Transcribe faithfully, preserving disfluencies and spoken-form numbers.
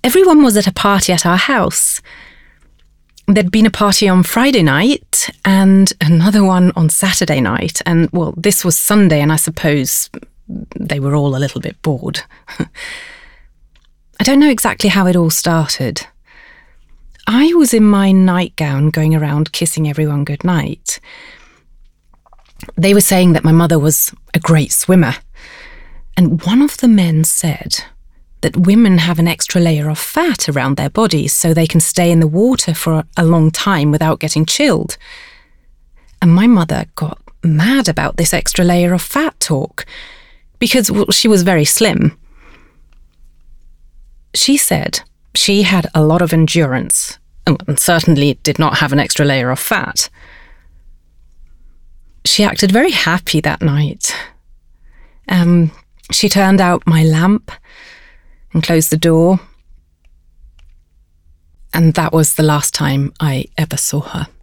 everyone was at a party at our house. There'd been a party on Friday night and another one on Saturday night. And, well, this was Sunday, and I suppose they were all a little bit bored. I don't know exactly how it all started. I was in my nightgown going around kissing everyone goodnight. They were saying that my mother was a great swimmer. And one of the men said that women have an extra layer of fat around their bodies so they can stay in the water for a long time without getting chilled. And my mother got mad about this extra layer of fat talk because, well, she was very slim. She said she had a lot of endurance and certainly did not have an extra layer of fat. She acted very happy that night. Um, she turned out my lamp and closed the door. And that was the last time I ever saw her.